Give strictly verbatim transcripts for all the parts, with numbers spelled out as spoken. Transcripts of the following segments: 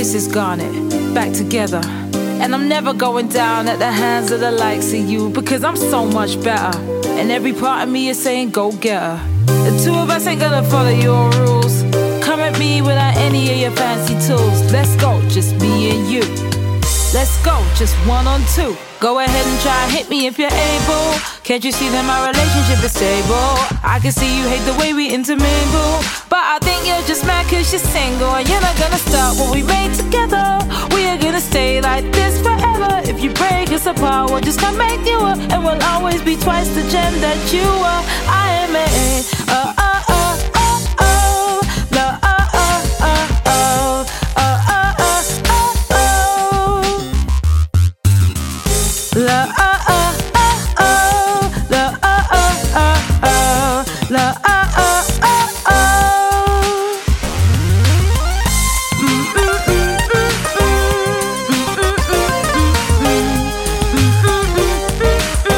This is Garnet, back together. And I'm never going down at the hands of the likes of you, because I'm so much better. And every part of me is saying go get her. The two of us ain't gonna follow your rules. Come at me without any of your fancy tools. Let's go, just me and you. Let's go, just one on two. Go ahead and try and hit me if you're able. Can't you see that my relationship is stable? I can see you hate the way we intermingle, but I think you're just mad cause you're single. And you're not gonna start what we made together. We are gonna stay like this forever. If you break us apart, we'll just come make you up, and we'll always be twice the gem that you are. I am a uh, uh, uh, uh, oh. No, uh, uh, uh, oh. Uh, uh, uh, uh, oh. La, uh, uh, uh, oh. La, uh, uh, uh, oh. La, uh, uh, uh, oh. Mm, mm, mm, mm, mm. Mm, mm, mm, mm, mm. Mm, mm, mm,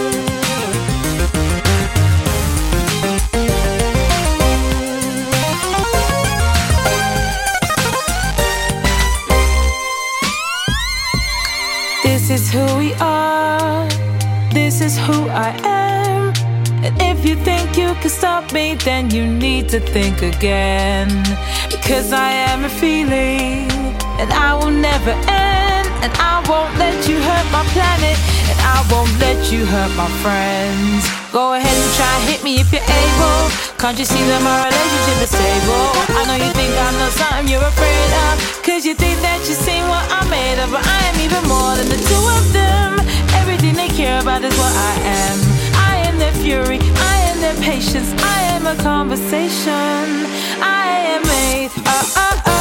mm. This is who we are. This is who I am. And if you think you can stop me, then you need to think again. Because I am a feeling, and I will never end. And I won't let you hurt my planet, and I won't let you hurt my friends. Go ahead and try and hit me if you're able. Can't you see that my relationship is stable? I know you think I know something you're afraid of, cause you think that you've seen what I'm made of. But I am even more than the two of them. Everything they care about is what I am. I am their fury, I am their patience, I am a conversation. I am made, uh, uh, uh